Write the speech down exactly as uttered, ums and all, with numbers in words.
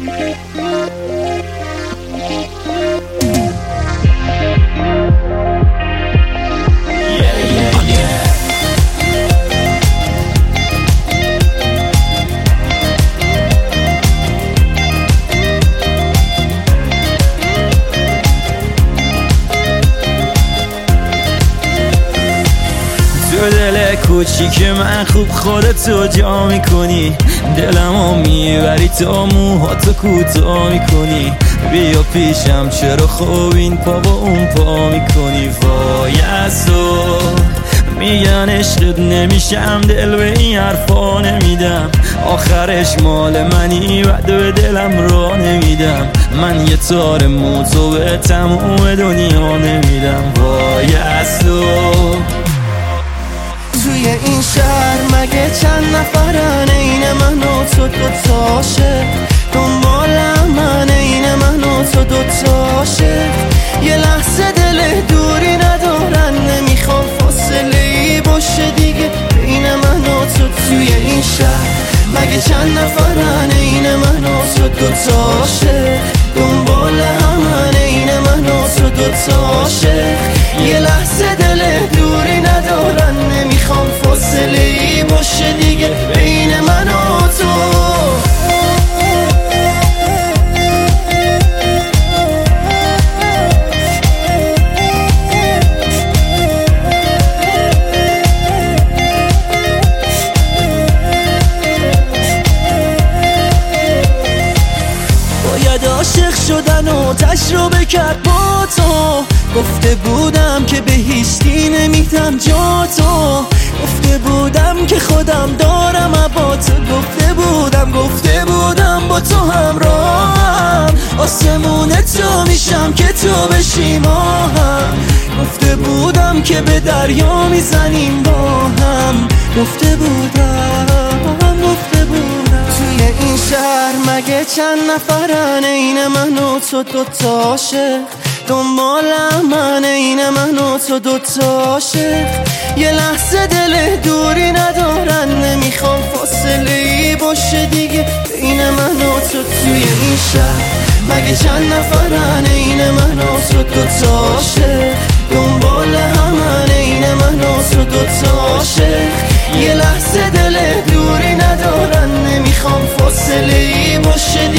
تو دل کوچیک من خوب خودتو جا میکنی، دلمو میبری تا موهاتو کوتاه میکنی. بیا پیشم چرا خوب این پا با اون پا میکنی. وای از تو میگن عشقت نمیشم، دل به این حرفا نمیدم. آخرش مال منی بعد به دلم را نمیدم. من یه تار موتو به تموم دنیا نمیدم. وای از تو توی این شهر مگه چند نفرن این من و تو دوتاشه، دنبال من این من و تو دوتاشه. یه لحظه دل دوری ندارن، نمیخوام فاصله ای باشه دیگه بین من و تو. توی این شهر مگه چند نفرن این من و تو دوتاشه، دنبال همن این من و تو دوتاشه. یه لحظه دل دوری ندارن، نمیخوام فاصله ای باشه دیگه بین من و تو. باید عاشق شدن و تجربه کرد با تو. گفته بودم که به هیچکی نمیدم جا تو، گفته بودم که خودم دارم با تو. گفته بودم گفته بودم با تو همراهم، آسمون تو میشم که تو بشی ماهم. گفته بودم که به دریا میزنیم با هم، گفته بودم گفته بودم. توی این شهر مگه چند نفرن این من و تو دوتاشه، دنبال من این من و تو دوتاشه. یه لحظه دل دوری ندارن، نمیخوام فاصله ای باشه دیگه بین من و تو. توی این شهر مگه چند نفرن این من و تو دوتاشه، دنبال همن این من و تو دوتاشه. یه لحظه دل دوری ندارن، نمیخوام فاصله ای باشه